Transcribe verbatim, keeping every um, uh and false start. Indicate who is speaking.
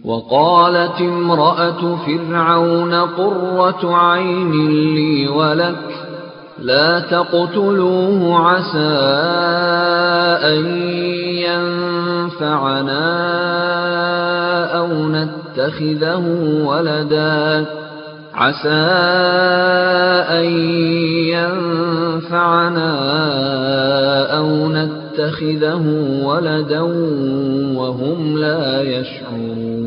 Speaker 1: وقالت امرأة فرعون قرة عين لي ولك لا تقتلوه عسى أن ينفعنا أو نتخذه ولدا عسى أن ينفعنا أو نتخذه ولدا وهم لا يشعرون